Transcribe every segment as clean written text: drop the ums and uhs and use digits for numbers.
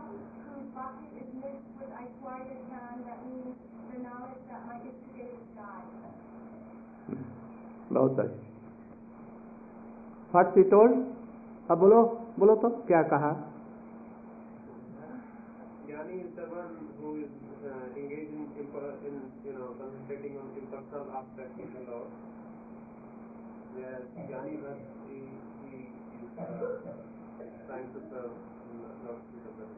Bhakti is mixed with Aishwarya Jnana, that means the knowledge that my Ishtadev is God. बहुत अच्छी. What she told? अब बोलो तो क्या कहा? Jnani is the one who is engaged in concentrating on impersonal aspects of the Lord. Whereas Jnani Bhakti, he is trying to serve Lord Krishna.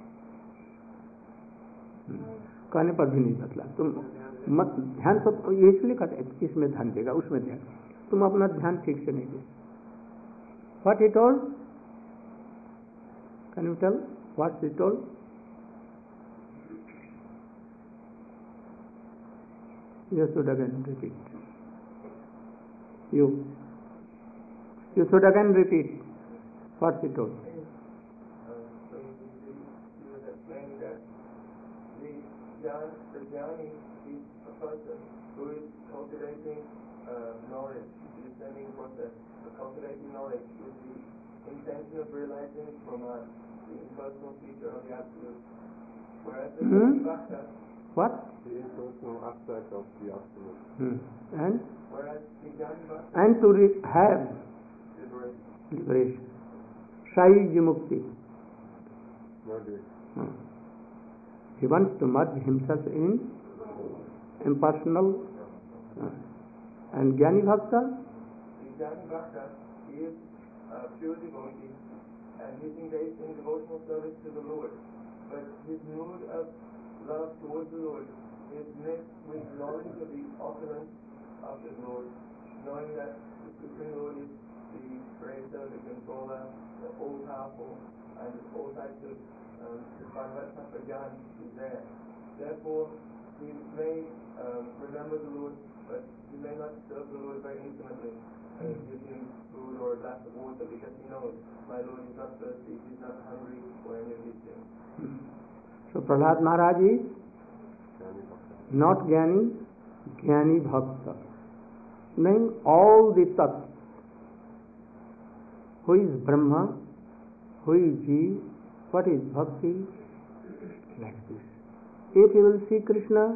कहने पर भी नहीं बदला. तुम मत ध्यान तो ये इसलिए कहते इसमें ध्यान देगा, उसमें ध्यान. तुम अपना ध्यान ठीक से नहीं दे. What he told? Can you tell what he told? You should again repeat. You should again repeat what he told. So he was explaining that the jnani is a person who is cultivating knowledge, the descending process, cultivating knowledge with the intention of realizing Brahman, the impersonal feature of the Absolute. Whereas the Bhakta, What? The impersonal aspect of the Absolute. And? Whereas the Jnani Bhakta, And to have liberation. liberation. Shaiji Mukti. He wants to merge himself in impersonal. And Jnani Bhakta? The Jnani Bhakta is a pure devotee and he's engaged in devotional service to the Lord. But his mood of love towards the Lord is mixed with knowledge of the opulence of the Lord, knowing that the Supreme Lord is the creator, the controller, the all-powerful, and all types of Bhagavad Gita is there. Therefore, he may remember the Lord, but he may not serve the Lord very intimately. Give him food or a glass of water because he knows my Lord is not thirsty, he's not hungry for any of these things. So Prahlad Maharaj is not Jnani, Jnani Bhakta. Knowing all the Tats. Who is Brahma? Who is Jeev? What is Bhakti? Like this. If he will see Krishna,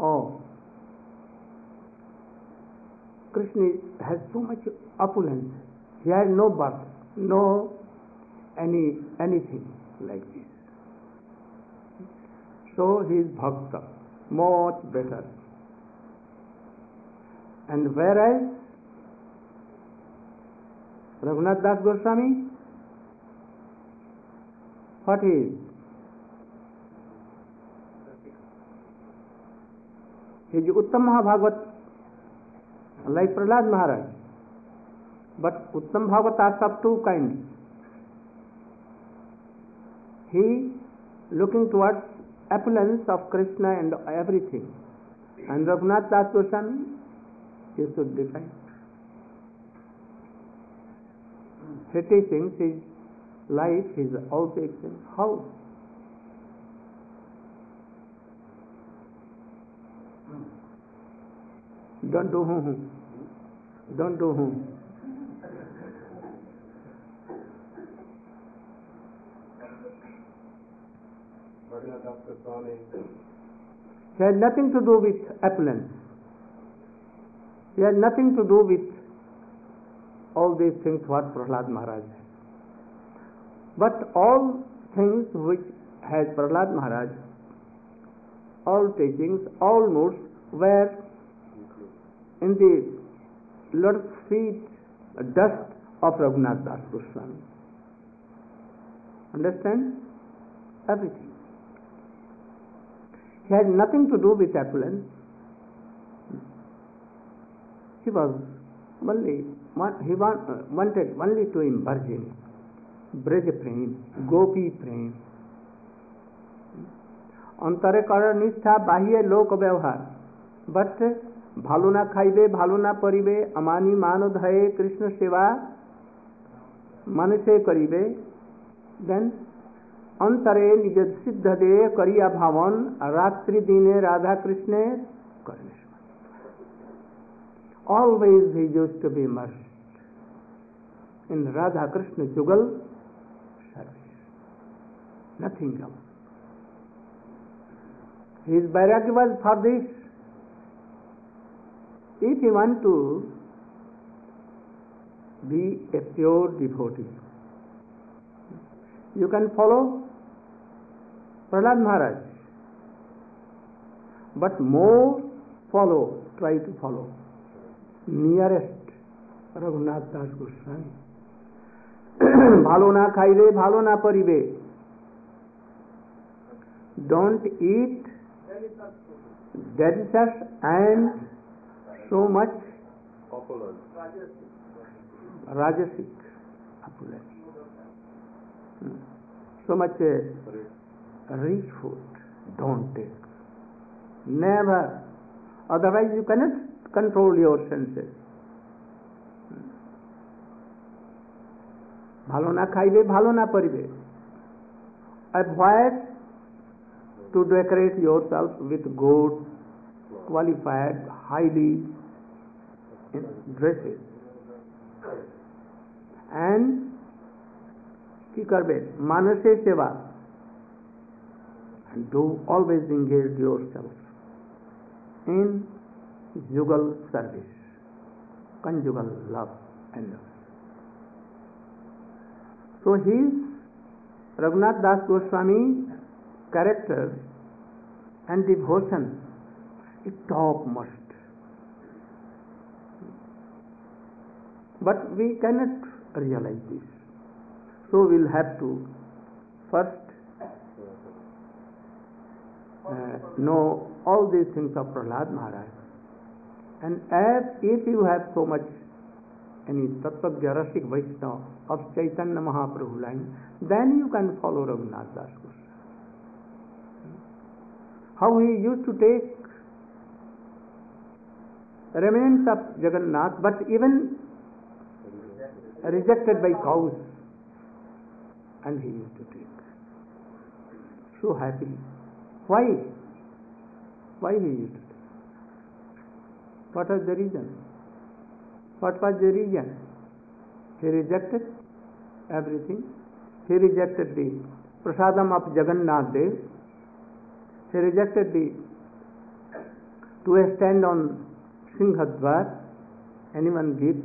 Krishna has so much opulence. He has no birth, no anything like this. So he is Bhakta, much better. And whereas Raghunath Das Goswami, what is? He is Uttam Mahabhagavat, like Prahlad Maharaj. But Uttam Bhagavat are of two kinds. He looking towards opulence of Krishna and everything. And Raghunath Das Goswami, you should define. He teachings his life, his also experience. How? Don't do hum. Don't do hum. He had nothing to do with opulence. He had nothing to do with all these things what Prahlad Maharaj had. But all things which has Prahlad Maharaj, all teachings, all moods were in the Lord's feet, dust of Raghunath Das Goswami. Understand? Everything. He had nothing to do with opulence. He was only, he wanted only to immerse in Braj Prem, Gopi Prem. Antare kara nishtha bahye lok vyavhar. But ভালো না খাইবে ভালো না পরিবে আমানি মান ধয়ে কৃষ্ণ সেবা মানুষে করিবে দেন অন্তরে নিজ সিদ্ধ দে করিয়া ভাবন রাত্রি দিনে রাধা কৃষ্ণে করেন always he used to be immersed in Radha Krishna Jugal service. Nothing else. His vairagya was for this. If you want to be a pure devotee, you can follow Prahlad Maharaj, but more try to follow nearest Raghunath Das Goswami. ভালো না খাইবে ভালো না পরিবে, don't eat delicious and so much rajasic opulence, so much rich food don't take, never, otherwise you cannot control your senses. ভালো না খাইবে ভালো না পরিবে, avoid to decorate yourself with good qualified highly dresses, and কি করবে মানুষের সেবা, and do always engage yourself in jugal service, conjugal love and love. So his Raghunath Das Goswami character and devotion is topmost. But we cannot realize this. So we'll have to first know all these things of Prahlad Maharaj. And as if you have so much any Tattvagya Rasik Vaishnava of Chaitanya Mahaprabhu line, then you can follow Raghunath Das Goswami. How he used to take remnants of Jagannath, but even rejected by cows, and he used to take so happily. Why? Why he used to take? What was the reason? What was the reason? He rejected everything. He rejected the prasadam of Jagannath Dev. He rejected to stand on Singhadwar, anyone give,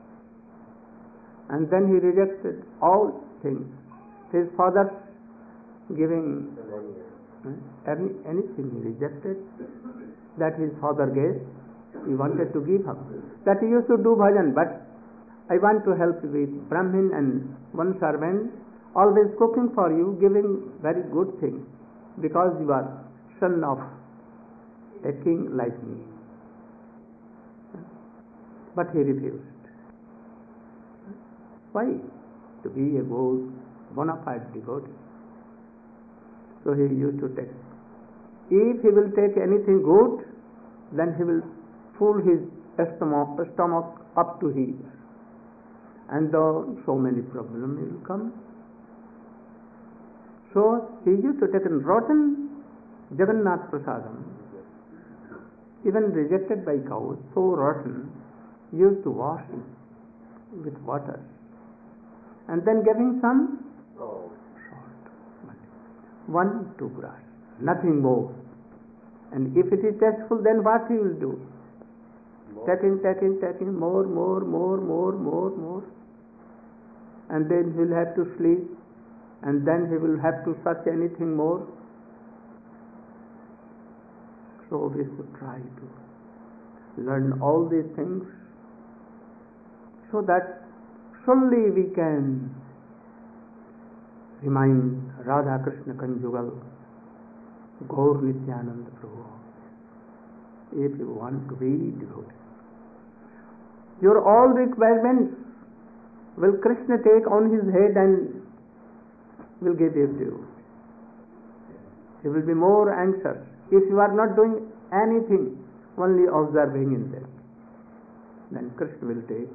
and then he rejected all things. His father's giving anything he rejected that his father gave. He wanted to give up. That he used to do bhajan, but I want to help with Brahmin and one servant, always cooking for you, giving very good things, because you are son of a king like me. But he refused. Why? To be a good, bona fide devotee. So he used to take. If he will take anything good, then he will fill his stomach up to here, and so many problems will come. So he used to take rotten Jagannath Prasadam, even rejected by cows, so rotten, used to wash it with water, and then giving some salt, 1-2 grass, nothing more. And if it is tasteful, then what he will do? Taking, more, and then he will have to sleep, and then he will have to search anything more. So we should try to learn all these things, so that solely we can remind Radha Krishna Conjugal, Gaur Nityananda Prabhu, if you want to be devoted. Your all requirements will Krishna take on his head and will give it to you. He will be more anxious if you are not doing anything, only observing in them. Then Krishna will take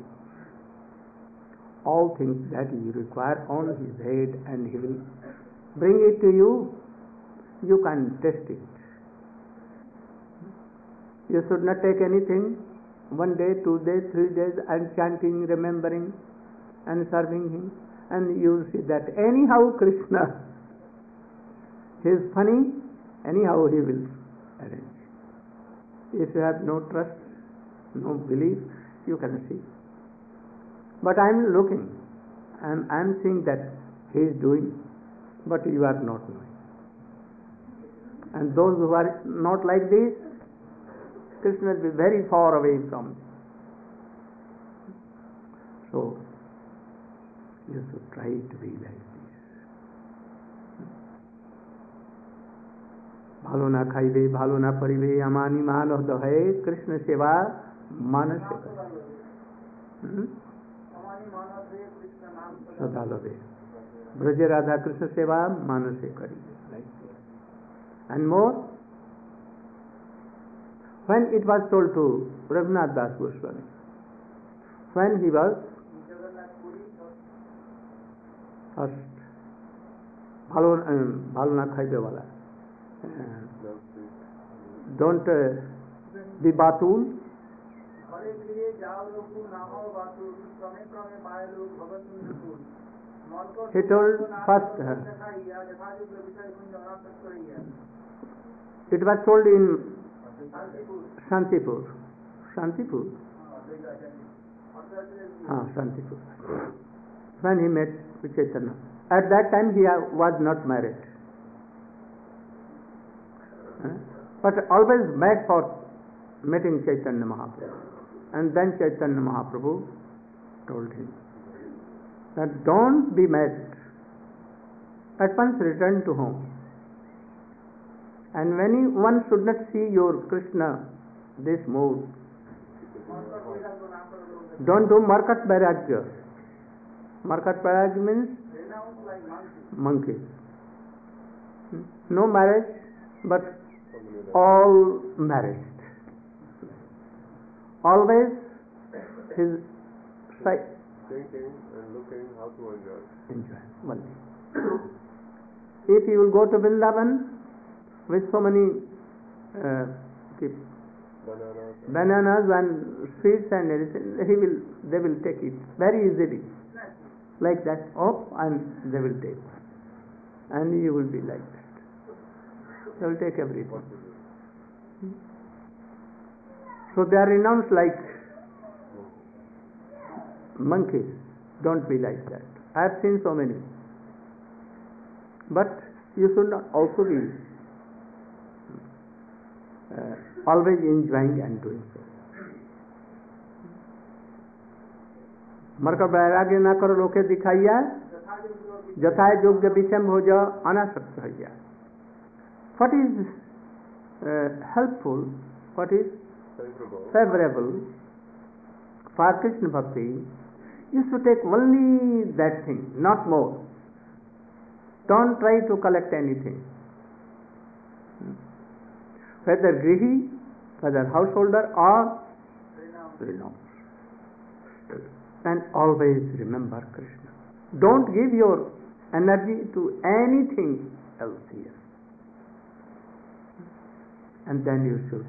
all things that you require on his head, and he will bring it to you. You can test it. You should not take anything 1 day, 2 days, 3 days, and chanting, remembering, and serving him, and you will see that anyhow Krishna he is funny, anyhow he will arrange. If you have no trust, no belief, you can see. But I am looking, I am seeing that he is doing, but you are not knowing. And those who are not like this, Krishna will be very far away from them. So, you should try to be like this. ভালো না খাইবে ভালো না পরিবে আমানি মান দহে কৃষ্ণ সেবা মানসে সদা লবে ব্রজে রাধা কৃষ্ণ সেবা মানসে করিবে. And more, when it was told to Raghunath Das Goswami, when he was first ভালো না খাইবে wala, don't be batul. He told first, it was told in Shantipur. Shantipur. When he met with Chaitanya. At that time he was not married. But always begged for meeting Chaitanya Mahaprabhu. And then Chaitanya Mahaprabhu told him that don't be mad. At once return to home. And when one should not see your Krishna, this mood, don't do Markat Vairagya. Markat Vairagya means monkeys. No marriage, but all married. Always his sight. Thinking and looking how to enjoy. Only. If he will go to Vrindavan with so many bananas and sweets and everything, they will take it very easily. Like that, and they will take. And you will be like that. They will take everything. So they are renounced like monkeys. Don't be like that. I have seen so many. But you should not also be always enjoying and doing so. मरकर वैराग्य न करो लोके दिखाइया जथा योग्य विषम हो जा अनासक्त होइया. What is helpful, what is favorable for Krishna Bhakti, you should take only that thing, not more. Don't try to collect anything. Whether grihi, whether householder or renounced. And always remember Krishna. Don't give your energy to anything else here. And then you should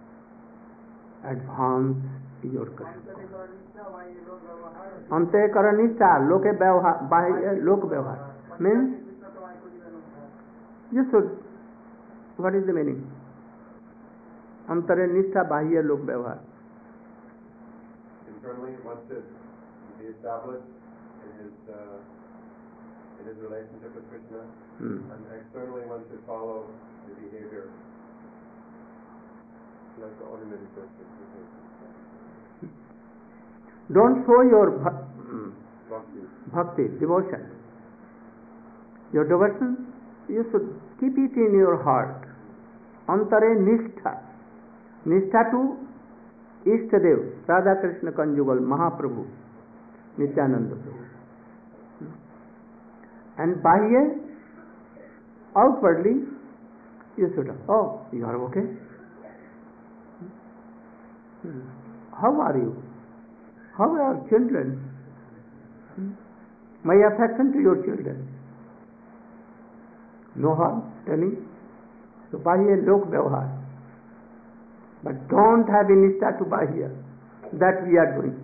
advance your Krishna. Antekaranishta loke vyavhar means you should, what is the meaning? Antaranishta bahya lok vyavhar. Internally one should be established in his relationship with Krishna, and externally one should follow the behavior like the ordinary person. Don't show your bhakti, devotion. Your devotion, you should keep it in your heart. Antare nishtha. Nishtha to Ishtadev, Radha Krishna conjugal, Mahaprabhu, Nityananda Prabhu. And bahya, outwardly, you should, you are okay? How are you? How are your children? My affection to your children. No harm telling. So bahya lok vyavhar. But don't have nishtha to bahya. That we are doing.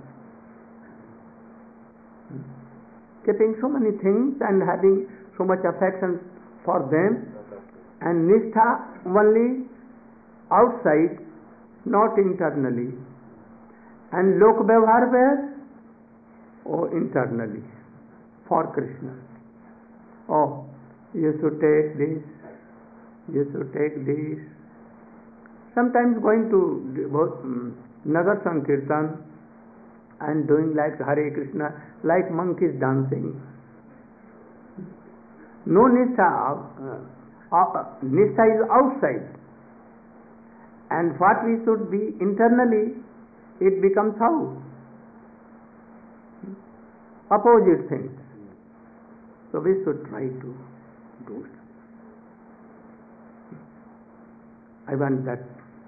Keeping so many things and having so much affection for them, And Nishtha only outside, not internally. And Lok Vyavhar where? Oh, internally, for Krishna. Oh, you should take this, you should take this. Sometimes going to Nagar Sankirtan and doing like Hare Krishna, like monkeys dancing. No Nishtha, Nishtha is outside. And what we should be internally, it becomes how? Opposite things. So we should try to do it. I want that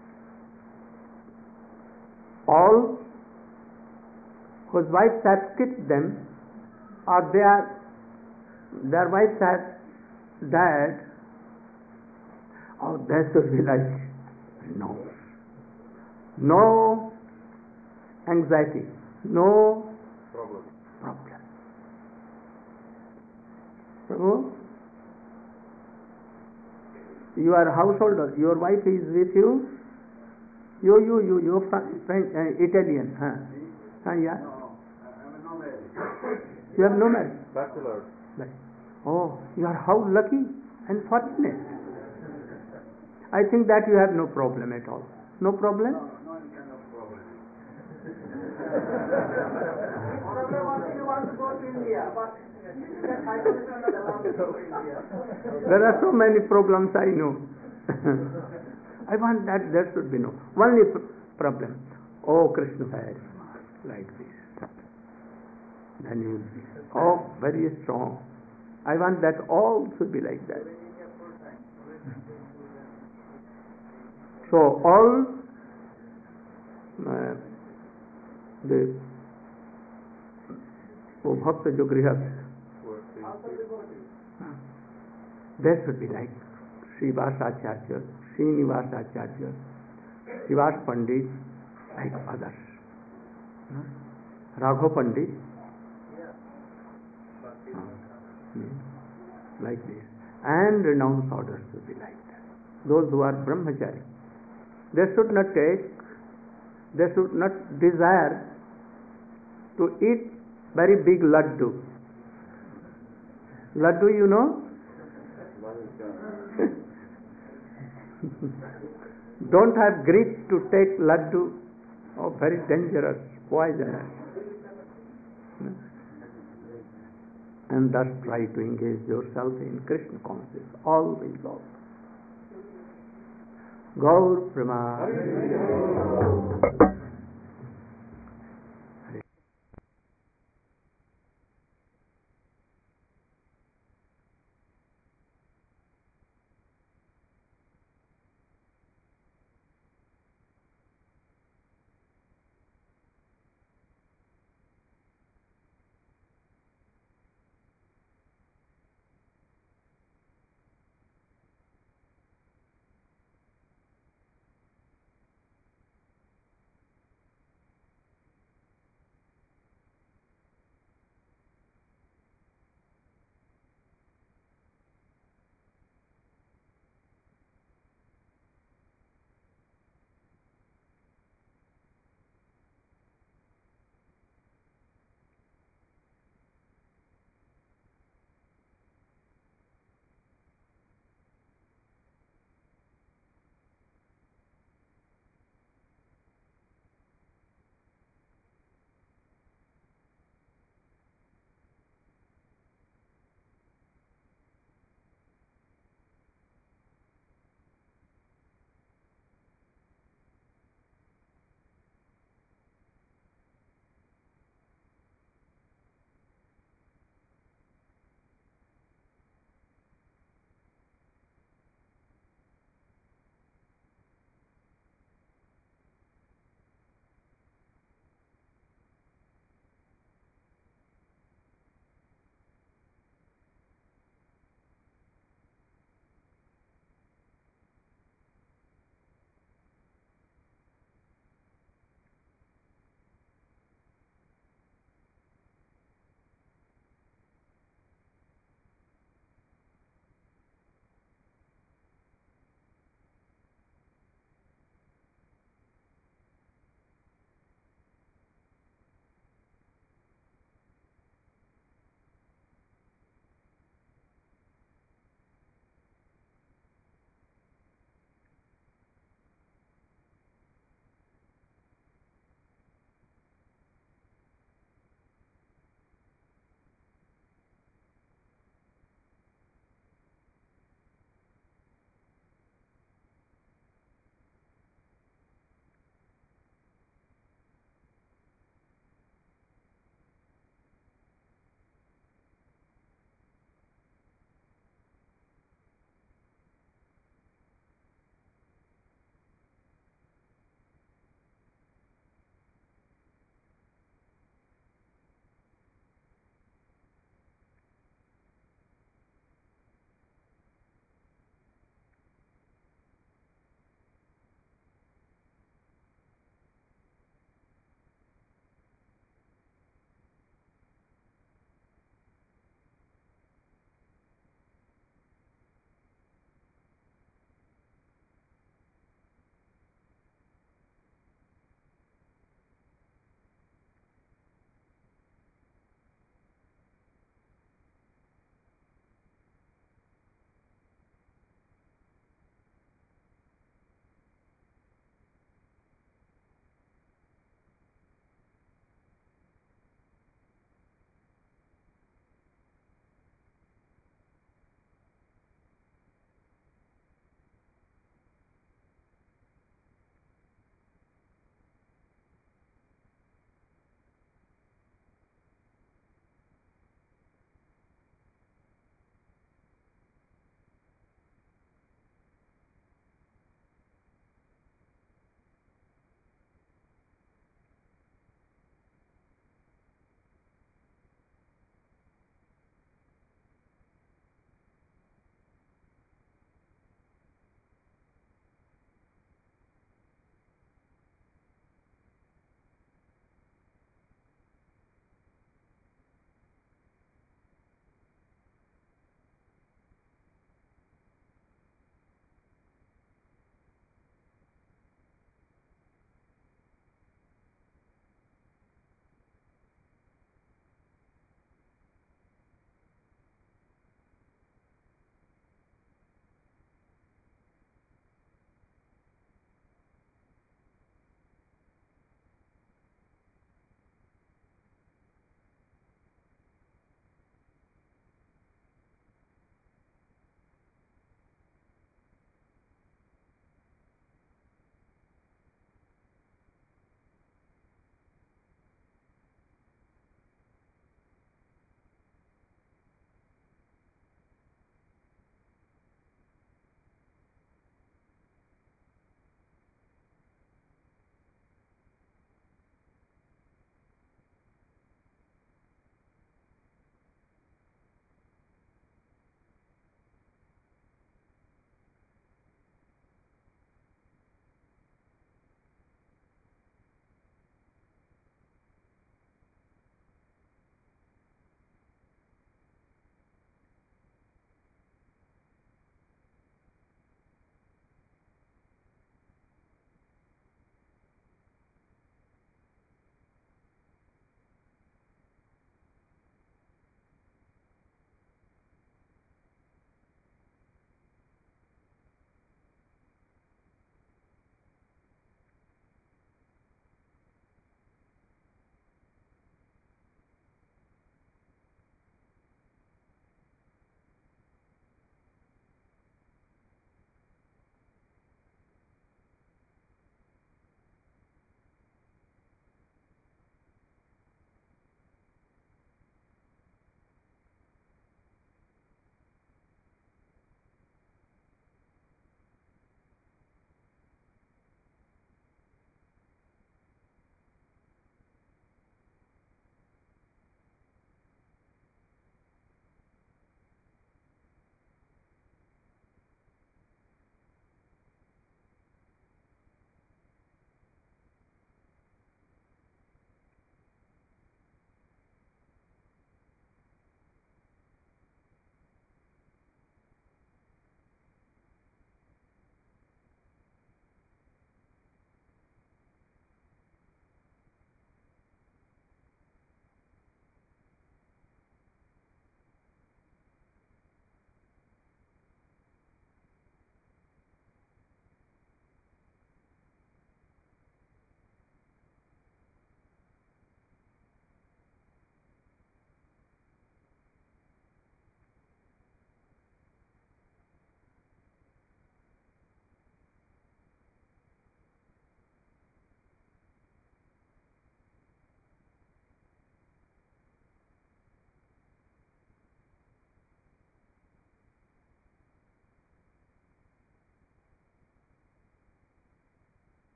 all whose wives have skipped them, or their wives have died, oh, they should be like, no anxiety, no problem. Prabhu, you are a householder, your wife is with you, you French, Italian, yeah? No, I'm not married. You have no marriage? Bachelor. Oh, you are how lucky and fortunate. I think that you have no problem at all. No problem? No any kind of problem. Probably only you want to go to India, but that 5% not allowed to go to India. There are so many problems, I know. I want that there should be no. Only problem. Oh, Krishna very smart, like this. Then you will be, oh, very strong. I want that all should be like that. So all the Bhakta jo grihast, there should be like Srivas Acharya, Srinivas Acharya, Srivas Pandit, like others. Raghav Pandit, like this. And renounced orders should be like that. Those who are brahmachari, they should not desire to eat very big laddu. Laddu, you know? Don't have grit to take laddu. Oh, very dangerous, poisonous. And thus try to engage yourself in Krishna consciousness, always. Gaur Prema.